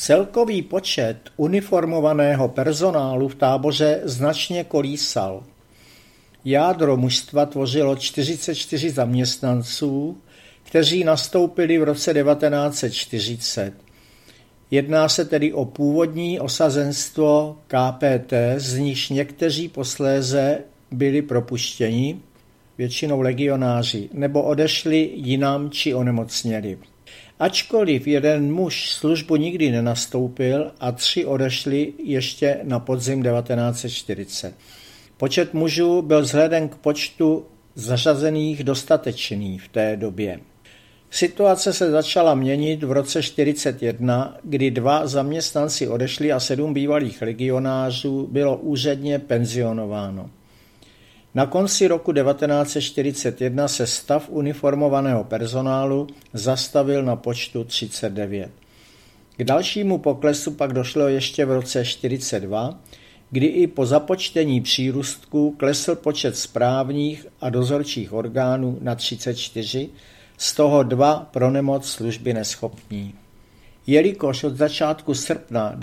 Celkový počet uniformovaného personálu v táboře značně kolísal. Jádro mužstva tvořilo 44 zaměstnanců, kteří nastoupili v roce 1940. Jedná se tedy o původní osazenstvo KPT, z nichž někteří posléze byli propuštěni, většinou legionáři, nebo odešli jinam či onemocněli. Ačkoliv jeden muž službu nikdy nenastoupil a 3 odešli ještě na podzim 1940. Počet mužů byl vzhledem k počtu zařazených dostatečný v té době. Situace se začala měnit v roce 1941, kdy 2 zaměstnanci odešli a 7 bývalých legionářů bylo úředně penzionováno. Na konci roku 1941 se stav uniformovaného personálu zastavil na počtu 39. K dalšímu poklesu pak došlo ještě v roce 1942, kdy i po započtení přírůstků klesl počet správních a dozorčích orgánů na 34, z toho 2 pro nemoc služby neschopní. Jelikož od začátku srpna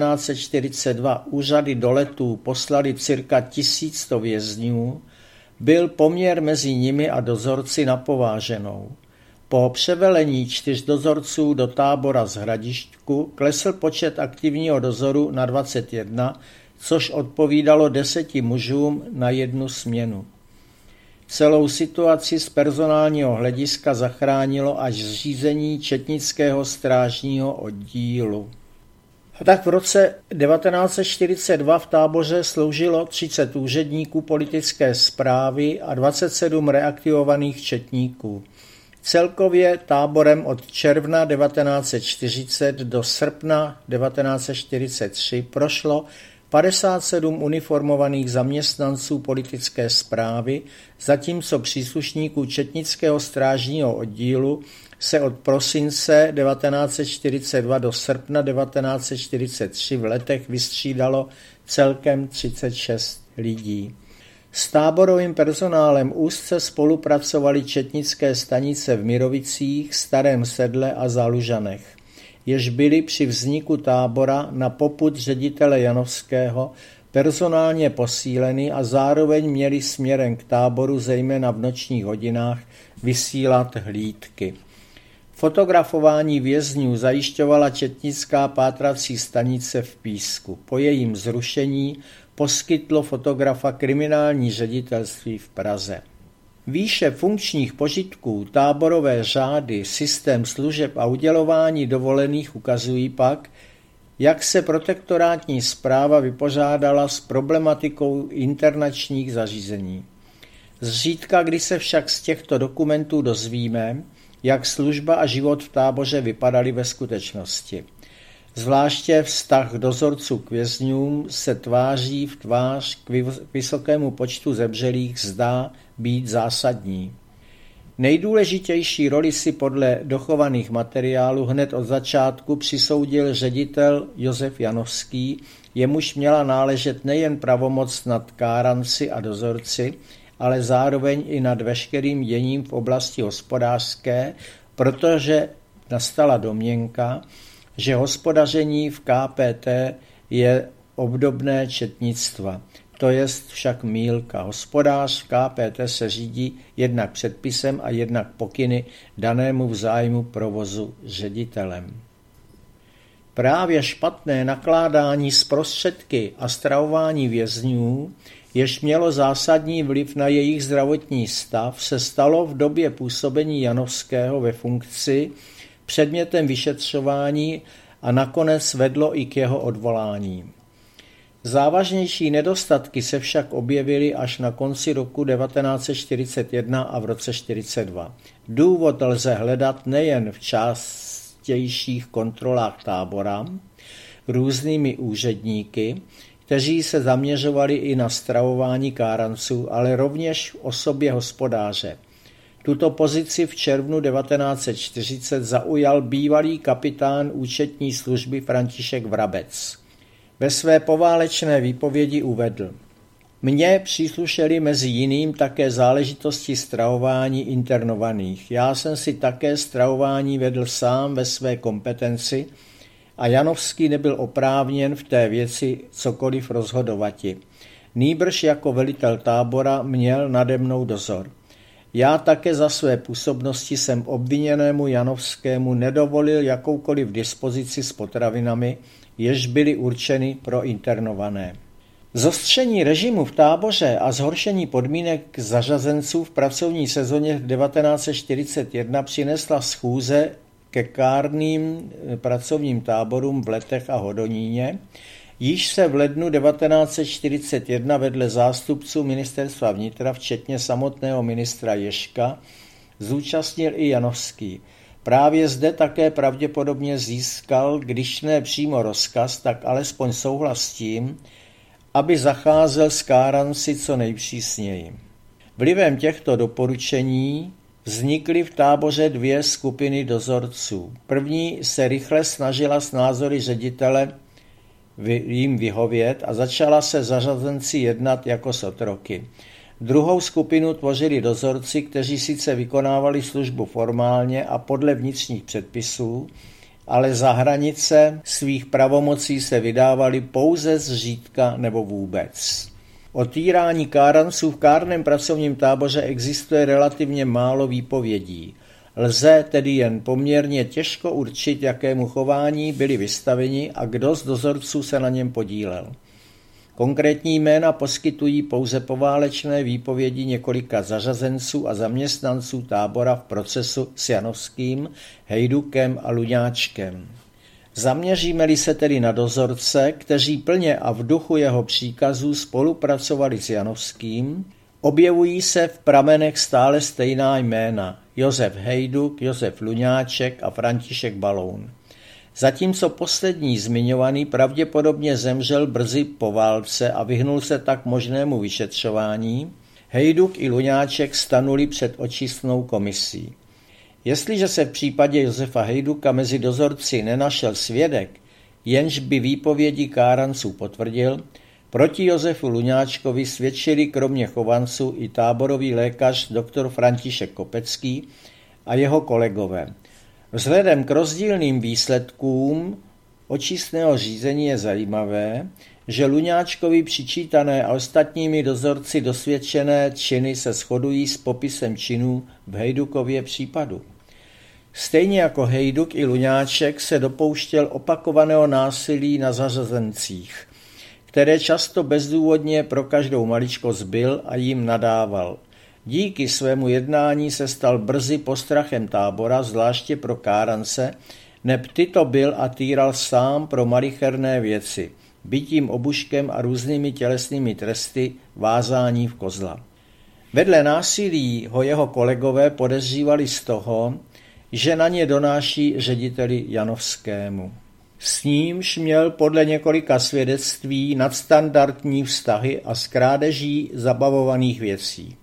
1942 úřady do Letů poslali cirka 1100 vězňů, byl poměr mezi nimi a dozorci napováženou. Po převelení 4 dozorců do tábora z Hradištku klesl počet aktivního dozoru na 21, což odpovídalo 10 mužům na 1 směnu. Celou situaci z personálního hlediska zachránilo až zřízení četnického strážního oddílu. A tak v roce 1942 v táboře sloužilo 30 úředníků politické správy a 27 reaktivovaných četníků. Celkově táborem od června 1940 do srpna 1943 prošlo 57 uniformovaných zaměstnanců politické správy, zatímco příslušníků četnického strážního oddílu se od prosince 1942 do srpna 1943 v letech vystřídalo celkem 36 lidí. S táborovým personálem úzce spolupracovaly četnické stanice v Mirovicích, Starém Sedle a Zalužanech, jež byly při vzniku tábora na popud ředitele Janovského personálně posíleny a zároveň měli směrem k táboru zejména v nočních hodinách vysílat hlídky. Fotografování vězňů zajišťovala četnická pátrací stanice v Písku. Po jejím zrušení poskytlo fotografa kriminální ředitelství v Praze. Výše funkčních požitků, táborové řády, systém služeb a udělování dovolených ukazují pak, jak se protektorátní správa vypořádala s problematikou internačních zařízení. Zřídka kdy se však z těchto dokumentů dozvíme, jak služba a život v táboře vypadaly ve skutečnosti. Zvláště vztah dozorců k vězňům se tváří v tvář k vysokému počtu zemřelých zdá být zásadní. Nejdůležitější roli si podle dochovaných materiálů hned od začátku přisoudil ředitel Josef Janovský, jemuž měla náležet nejen pravomoc nad káranci a dozorci, ale zároveň i nad veškerým děním v oblasti hospodářské, protože nastala domněnka, že hospodaření v KPT je obdobné četnictva. To jest však mýlka. Hospodář v KPT se řídí jednak předpisem a jednak pokyny danému v zájmu provozu ředitelem. Právě špatné nakládání s prostředky a stravování vězňů, jež mělo zásadní vliv na jejich zdravotní stav, se stalo v době působení Janovského ve funkci předmětem vyšetřování a nakonec vedlo i k jeho odvolání. Závažnější nedostatky se však objevily až na konci roku 1941 a v roce 1942. Důvod lze hledat nejen v častějších kontrolách tábora různými úředníky, kteří se zaměřovali i na stravování káranců, ale rovněž v osobě hospodáře. Tuto pozici v červnu 1940 zaujal bývalý kapitán účetní služby František Vrabec. Ve své poválečné výpovědi uvedl: Mně příslušely mezi jiným také záležitosti stravování internovaných. Já jsem si také stravování vedl sám ve své kompetenci a Janovský nebyl oprávněn v té věci cokoliv rozhodovati. Nýbrž jako velitel tábora měl nade mnou dozor. Já také za své působnosti jsem obviněnému Janovskému nedovolil jakoukoliv dispozici s potravinami, jež byly určeny pro internované. Zostření režimu v táboře a zhoršení podmínek zařazenců v pracovní sezóně 1941 přinesla schůze ke kárným pracovním táborům v Letech a Hodoníně, již se v lednu 1941 vedle zástupců ministerstva vnitra, včetně samotného ministra Ježka, zúčastnil i Janovský. Právě zde také pravděpodobně získal, když ne přímo rozkaz, tak alespoň souhlas s tím, aby zacházel s káranci co nejpřísněji. Vlivem těchto doporučení vznikly v táboře dvě skupiny dozorců. První se rychle snažila s názory ředitele jim vyhovět a začala se zařazenci jednat jako s otroky. Druhou skupinu tvořili dozorci, kteří sice vykonávali službu formálně a podle vnitřních předpisů, ale za hranice svých pravomocí se vydávali pouze zřídka nebo vůbec. O týrání káranců v kárném pracovním táboře existuje relativně málo výpovědí. Lze tedy jen poměrně těžko určit, jakému chování byli vystaveni a kdo z dozorců se na něm podílel. Konkrétní jména poskytují pouze poválečné výpovědi několika zařazenců a zaměstnanců tábora v procesu s Janovským, Hejdukem a Luňáčkem. Zaměříme-li se tedy na dozorce, kteří plně a v duchu jeho příkazů spolupracovali s Janovským, objevují se v pramenech stále stejná jména: Josef Hejduk, Josef Luňáček a František Baloun. Zatímco poslední zmiňovaný pravděpodobně zemřel brzy po válce a vyhnul se tak možnému vyšetřování, Hejduk i Luňáček stanuli před očistnou komisí. Jestliže se v případě Josefa Hejduka mezi dozorci nenašel svědek, jenž by výpovědi káranců potvrdil, proti Josefu Luňáčkovi svědčili kromě chovanců i táborový lékař dr. František Kopecký a jeho kolegové. Vzhledem k rozdílným výsledkům očistného řízení je zajímavé, že Luňáčkovi přičítané a ostatními dozorci dosvědčené činy se shodují s popisem činů v Hejdukově případu. Stejně jako Hejduk i Luňáček se dopouštěl opakovaného násilí na zařazencích, které často bezdůvodně pro každou maličkost bil a jim nadával. Díky svému jednání se stal brzy postrachem tábora, zvláště pro kárance, neb tyto bil a týral sám pro malicherné věci, bitím obuškem a různými tělesnými tresty, vázání v kozla. Vedle násilí ho jeho kolegové podezřívali z toho, že na ně donáší řediteli Janovskému. S nímž měl podle několika svědectví nadstandardní vztahy a s krádeží zabavovaných věcí.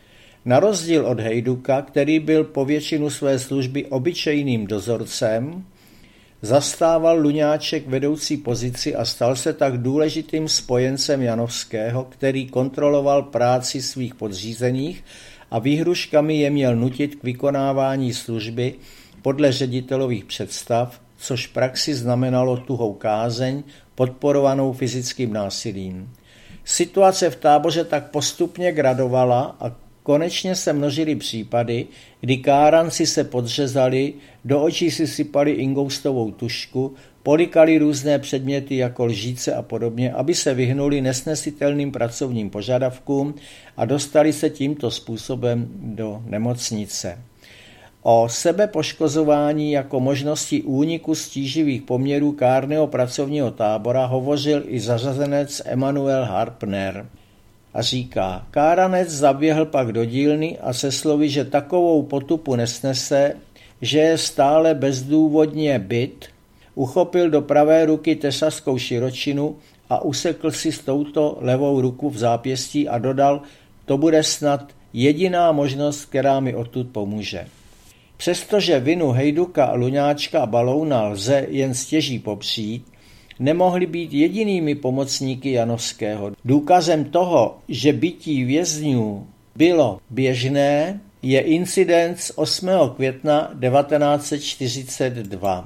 Na rozdíl od Hejduka, který byl po většinu své služby obyčejným dozorcem, zastával Luňáček vedoucí pozici a stal se tak důležitým spojencem Janovského, který kontroloval práci svých podřízených a výhruškami je měl nutit k vykonávání služby podle ředitelových představ, což v praxi znamenalo tuhou kázeň podporovanou fyzickým násilím. Situace v táboře tak postupně gradovala a konečně se množily případy, kdy káranci se podřezali, do očí si sypali ingoustovou tužku, polikali různé předměty jako lžíce a podobně, aby se vyhnuli nesnesitelným pracovním požadavkům a dostali se tímto způsobem do nemocnice. O sebepoškozování jako možnosti úniku z tíživých poměrů kárného pracovního tábora hovořil i zařazenec Emanuel Harpner. A říká: káranec zaběhl pak do dílny a se slovy, že takovou potupu nesnese, že je stále bezdůvodně bit, uchopil do pravé ruky tesařskou širočinu a usekl si s touto levou ruku v zápěstí a dodal: to bude snad jediná možnost, která mi odtud pomůže. Přestože vinu Hejduka, Luňáčka a Balouna lze jen stěží popřít, nemohli být jedinými pomocníky Janovského. Důkazem toho, že bití vězňů bylo běžné, je incident z 8. května 1942.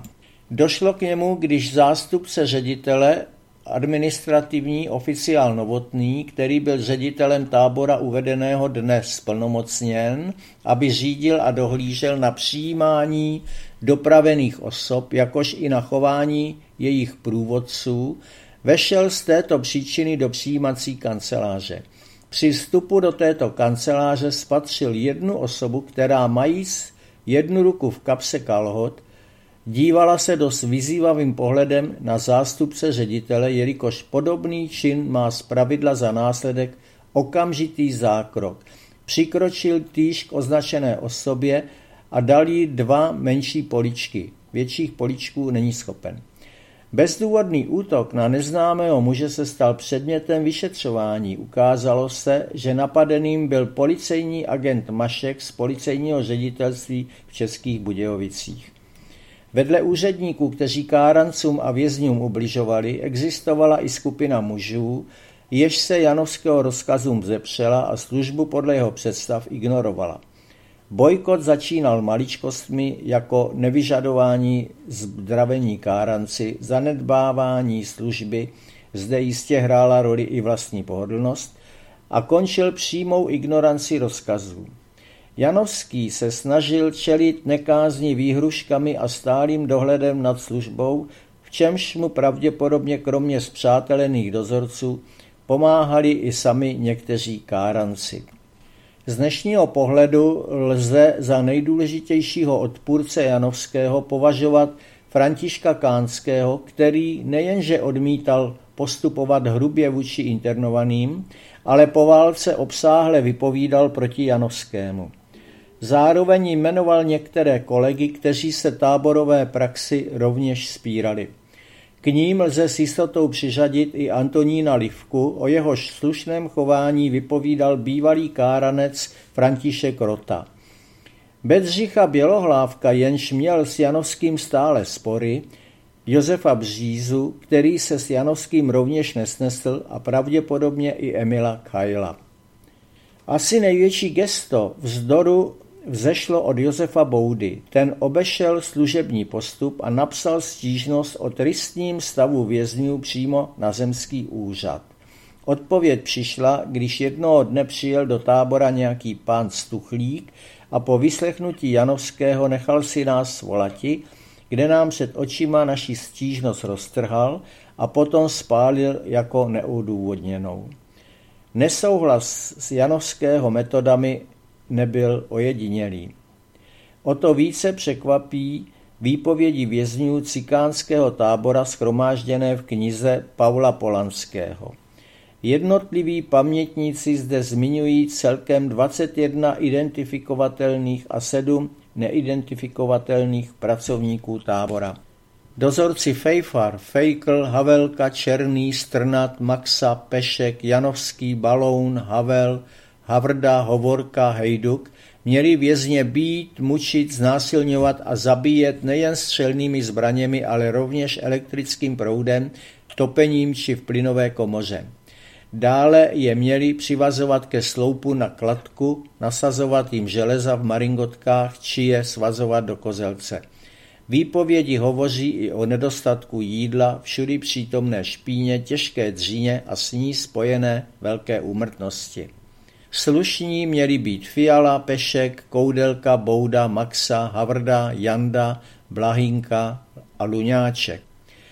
Došlo k němu, když zástupce ředitele, administrativní oficiál Novotný, který byl ředitelem tábora uvedeného dne zplnomocněn, aby řídil a dohlížel na přijímání dopravených osob, jakož i na chování jejich průvodců, vešel z této příčiny do přijímací kanceláře. Při vstupu do této kanceláře spatřil jednu osobu, která majíc jednu ruku v kapse kalhot, dívala se dost vyzývavým pohledem na zástupce ředitele, jelikož podobný čin má zpravidla za následek okamžitý zákrok. Přikročil týž k označené osobě a dal jí 2 menší políčky. Větších políčků není schopen. Bezdůvodný útok na neznámého muže se stal předmětem vyšetřování. Ukázalo se, že napadeným byl policejní agent Mašek z policejního ředitelství v Českých Budějovicích. Vedle úředníků, kteří kárancům a vězňům ubližovali, existovala i skupina mužů, jež se Janovského rozkazům vzepřela a službu podle jeho představ ignorovala. Bojkot začínal maličkostmi jako nevyžadování zdravení káranci, zanedbávání služby, zde jistě hrála roli i vlastní pohodlnost, a končil přímou ignoranci rozkazů. Janovský se snažil čelit nekázni výhruškami a stálým dohledem nad službou, v čemž mu pravděpodobně kromě spřátelených dozorců pomáhali i sami někteří káranci. Z dnešního pohledu lze za nejdůležitějšího odpůrce Janovského považovat Františka Kánského, který nejenže odmítal postupovat hrubě vůči internovaným, ale po válce obsáhle vypovídal proti Janovskému. Zároveň jmenoval některé kolegy, kteří se táborové praxi rovněž spírali. K ním lze s jistotou přiřadit i Antonína Livku, o jehož slušném chování vypovídal bývalý káranec František Rota. Bedřicha Bělohlávka, jenž měl s Janovským stále spory, Josefa Břízu, který se s Janovským rovněž nesnesl, a pravděpodobně i Emila Kajla. Asi největší gesto vzdoru vzešlo od Josefa Boudy. Ten obešel služební postup a napsal stížnost o tristním stavu vězňů přímo na zemský úřad. Odpověď přišla, když jednoho dne přijel do tábora nějaký pán Stuchlík a po vyslechnutí Janovského nechal si nás svolati, kde nám před očima naši stížnost roztrhal a potom spálil jako neodůvodněnou. Nesouhlas s Janovského metodami nebyl ojedinělý. O to více překvapí výpovědi vězňů cikánského tábora shromážděné v knize Pavla Polanského. Jednotliví pamětníci zde zmiňují celkem 21 identifikovatelných a 7 neidentifikovatelných pracovníků tábora. Dozorci Fejfar, Fejkl, Havelka, Černý, Strnad, Maxa, Pešek, Janovský, Baloun, Havel, Havrda, Hovorka, Hejduk měli vězně bít, mučit, znásilňovat a zabíjet nejen střelnými zbraněmi, ale rovněž elektrickým proudem, topením či v plynové komoře. Dále je měli přivazovat ke sloupu na kladku, nasazovat jim železa v maringotkách či je svazovat do kozelce. Výpovědi hovoří i o nedostatku jídla, všudy přítomné špíně, těžké dříně a s ní spojené velké úmrtnosti. Slušní měli být Fiala, Pešek, Koudelka, Bouda, Maxa, Havrda, Janda, Blahinka a Luňáček.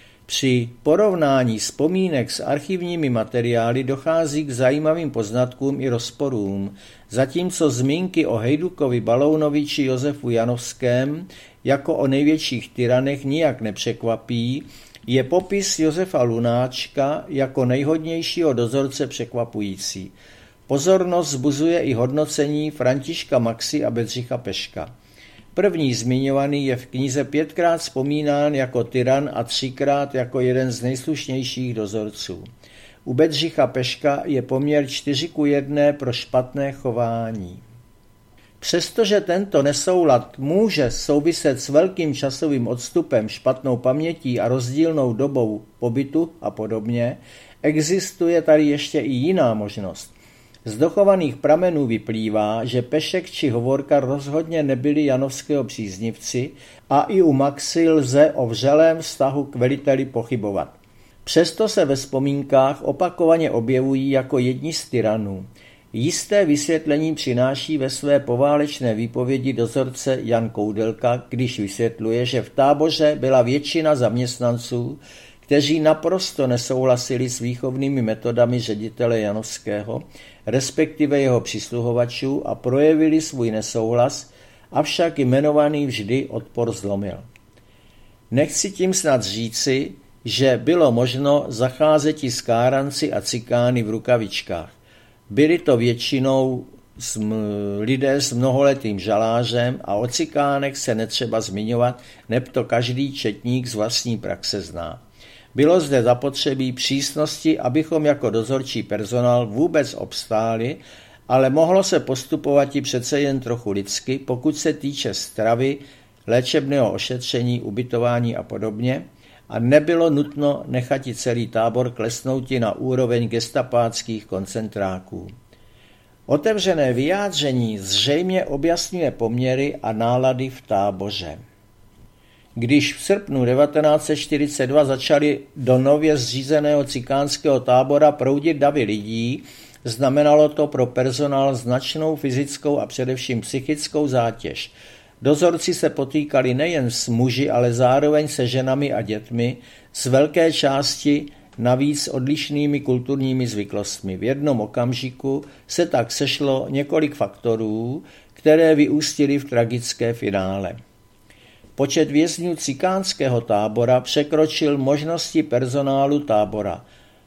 Při porovnání vzpomínek s archivními materiály dochází k zajímavým poznatkům i rozporům, zatímco zmínky o Hejdukovi, Balounovi či Josefu Janovském jako o největších tyranech nijak nepřekvapí, je popis Josefa Lunáčka jako nejhodnějšího dozorce překvapující. Pozornost vzbuzuje i hodnocení Františka Maxy a Bedřicha Peška. První zmiňovaný je v knize 5krát vzpomínán jako tyran a 3krát jako jeden z nejslušnějších dozorců. U Bedřicha Peška je poměr 4:1 pro špatné chování. Přestože tento nesoulad může souviset s velkým časovým odstupem, špatnou pamětí a rozdílnou dobou pobytu a podobně, existuje tady ještě i jiná možnost. Z dochovaných pramenů vyplývá, že Pešek či Hovorka rozhodně nebyli Janovského příznivci a i u Maxy lze o vřelém vztahu k veliteli pochybovat. Přesto se ve vzpomínkách opakovaně objevují jako jedni z tyranů. Jisté vysvětlení přináší ve své poválečné výpovědi dozorce Jan Koudelka, když vysvětluje, že v táboře byla většina zaměstnanců, kteří naprosto nesouhlasili s výchovnými metodami ředitele Janovského, respektive jeho přisluhovačů, a projevili svůj nesouhlas, avšak jmenovaný vždy odpor zlomil. Nechci tím snad říci, že bylo možno zacházeti s káranci a cikány v rukavičkách. Byli to většinou lidé s mnoholetým žalářem a o cikánech se netřeba zmiňovat, neb to každý četník z vlastní praxe zná. Bylo zde zapotřebí přísnosti, abychom jako dozorčí personál vůbec obstáli, ale mohlo se postupovat i přece jen trochu lidsky, pokud se týče stravy, léčebného ošetření, ubytování a podobně, a nebylo nutno nechat celý tábor klesnouti na úroveň gestapáckých koncentráků. Otevřené vyjádření zřejmě objasňuje poměry a nálady v táboře. Když v srpnu 1942 začaly do nově zřízeného cikánského tábora proudit davy lidí, znamenalo to pro personál značnou fyzickou a především psychickou zátěž. Dozorci se potýkali nejen s muži, ale zároveň se ženami a dětmi, z velké části navíc odlišnými kulturními zvyklostmi. V jednom okamžiku se tak sešlo několik faktorů, které vyústily v tragické finále. Počet vězňů cikánského tábora překročil možnosti personálu tábora.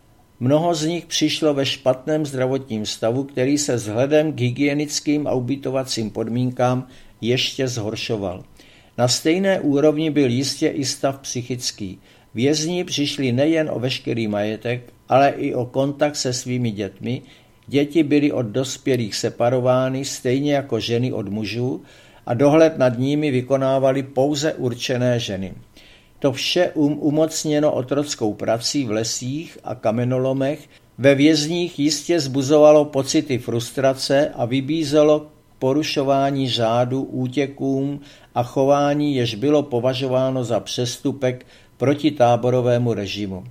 Mnoho z nich přišlo ve špatném zdravotním stavu, který se vzhledem k hygienickým a ubytovacím podmínkám ještě zhoršoval. Na stejné úrovni byl jistě i stav psychický. Vězni přišli nejen o veškerý majetek, ale i o kontakt se svými dětmi. Děti byly od dospělých separovány, stejně jako ženy od mužů, a dohled nad nimi vykonávaly pouze určené ženy. To vše umocněno otrockou prací v lesích a kamenolomech ve vězních jistě vzbuzovalo pocity frustrace a vybízelo k porušování řádu, útěkům a chování, jež bylo považováno za přestupek proti táborovému režimu.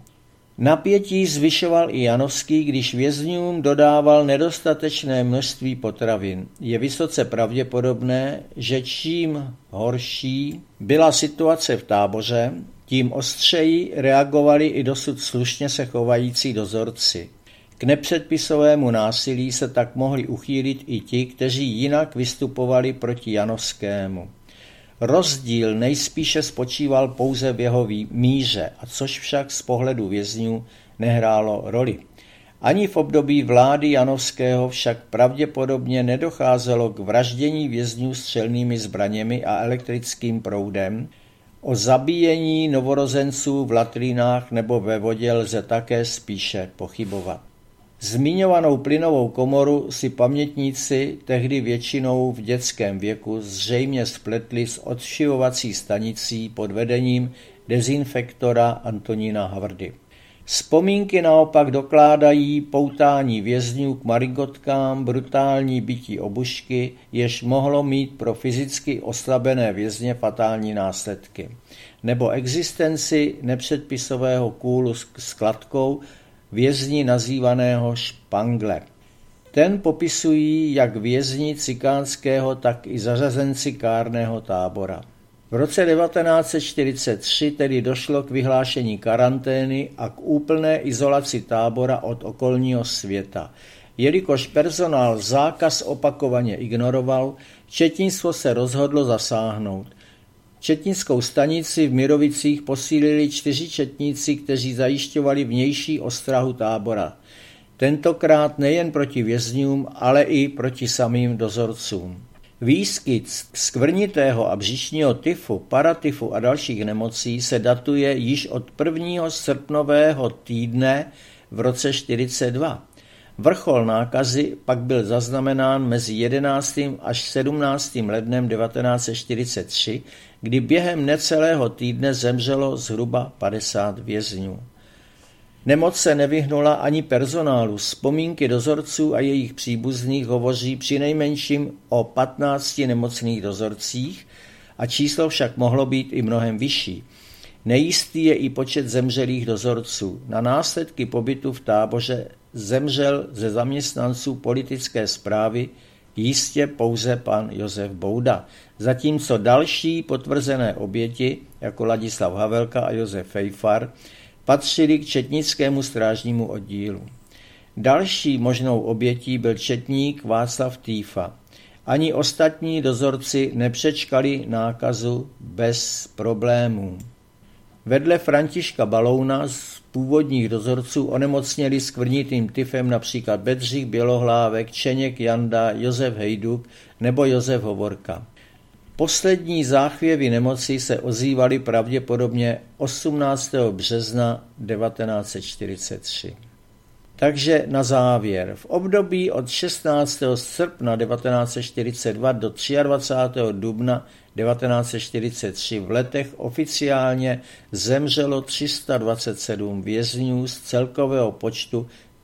Napětí zvyšoval i Janovský, když vězňům dodával nedostatečné množství potravin. Je vysoce pravděpodobné, že čím horší byla situace v táboře, tím ostřeji reagovali i dosud slušně se chovající dozorci. K nepředpisovému násilí se tak mohli uchýlit i ti, kteří jinak vystupovali proti Janovskému. Rozdíl nejspíše spočíval pouze v jeho míře, a což však z pohledu vězňů nehrálo roli. Ani v období vlády Janovského však pravděpodobně nedocházelo k vraždění vězňů střelnými zbraněmi a elektrickým proudem. O zabíjení novorozenců v latrinách nebo ve vodě lze také spíše pochybovat. Zmiňovanou plynovou komoru si pamětníci, tehdy většinou v dětském věku, zřejmě spletli s odšivovací stanicí pod vedením dezinfektora Antonína Havrdy. Vzpomínky naopak dokládají poutání vězňů k marigotkám, brutální bití obušky, jež mohlo mít pro fyzicky oslabené vězně fatální následky, nebo existenci nepředpisového kůlu s kladkou, vězni nazývaného špangle. Ten popisují jak vězni cikánského, tak i zařazenci kárného tábora. V roce 1943 tedy došlo k vyhlášení karantény a k úplné izolaci tábora od okolního světa. Jelikož personál zákaz opakovaně ignoroval, četnictvo se rozhodlo zasáhnout. Četnickou stanici v Mirovicích posílili 4 četníci, kteří zajišťovali vnější ostrahu tábora. Tentokrát nejen proti vězňům, ale i proti samým dozorcům. Výskyt skvrnitého a břišního tyfu, paratyfu a dalších nemocí se datuje již od 1. srpnového týdne v roce 1942. Vrchol nákazy pak byl zaznamenán mezi 11. až 17. lednem 1943, kdy během necelého týdne zemřelo zhruba 50 vězňů. Nemoc se nevyhnula ani personálu. Vzpomínky dozorců a jejich příbuzných hovoří přinejmenším o 15 nemocných dozorcích a číslo však mohlo být i mnohem vyšší. Nejistý je i počet zemřelých dozorců. Na následky pobytu v táboře zemřel ze zaměstnanců politické správy jistě pouze pan Josef Bouda, zatímco další potvrzené oběti, jako Ladislav Havelka a Josef Fejfar, patřili k četnickému strážnímu oddílu. Další možnou obětí byl četník Václav Týfa. Ani ostatní dozorci nepřečkali nákazu bez problémů. Vedle Františka Balouna z původních dozorců onemocněli skvrnitým tyfem například Bedřich Bělohlávek, Čeněk Janda, Josef Hejduk nebo Josef Hovorka. Poslední záchvěvy nemoci se ozývaly pravděpodobně 18. března 1943. Takže na závěr. V období od 16. srpna 1942 do 23. dubna 1943 v letech oficiálně zemřelo 327 vězňů z celkového počtu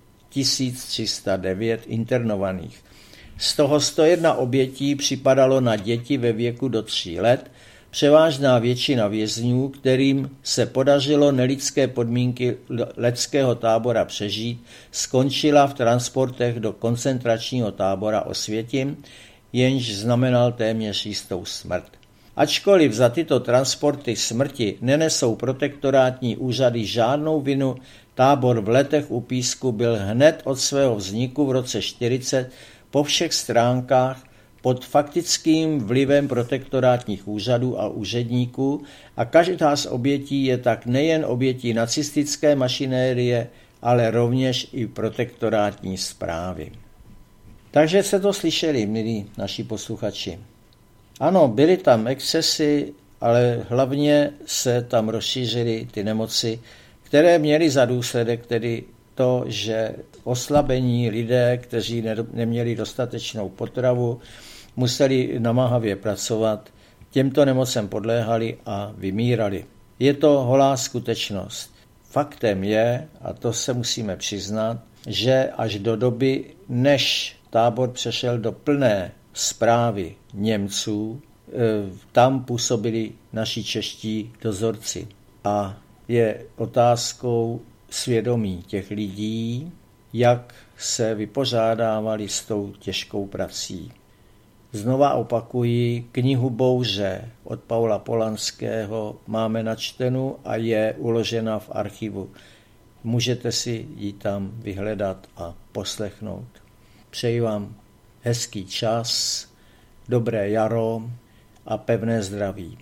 1309 internovaných. Z toho 101 obětí připadalo na děti ve věku do 3 let, převážná většina vězňů, kterým se podařilo nelidské podmínky leckého tábora přežít, skončila v transportech do koncentračního tábora Osvětim, jenž znamenal téměř jistou smrt. Ačkoliv za tyto transporty smrti nenesou protektorátní úřady žádnou vinu, tábor v Letech u Písku byl hned od svého vzniku v roce 1940 po všech stránkách pod faktickým vlivem protektorátních úřadů a úředníků a každá z obětí je tak nejen obětí nacistické mašinérie, ale rovněž i protektorátní správy. Takže se to slyšeli, milí naši posluchači. Ano, byly tam excesy, ale hlavně se tam rozšířily ty nemoci, které měly za důsledek tedy to, že oslabení lidé, kteří neměli dostatečnou potravu, museli namáhavě pracovat, těmto nemocem podléhali a vymírali. Je to holá skutečnost. Faktem je, a to se musíme přiznat, že až do doby, než tábor přešel do plné správy Němců, tam působili naši čeští dozorci. A je otázkou svědomí těch lidí, jak se vypořádávali s tou těžkou prací. Znova opakuji, knihu Bouře od Paula Polanského máme načtenou a je uložena v archivu. Můžete si ji tam vyhledat a poslechnout. Přeji vám hezký čas, dobré jaro a pevné zdraví.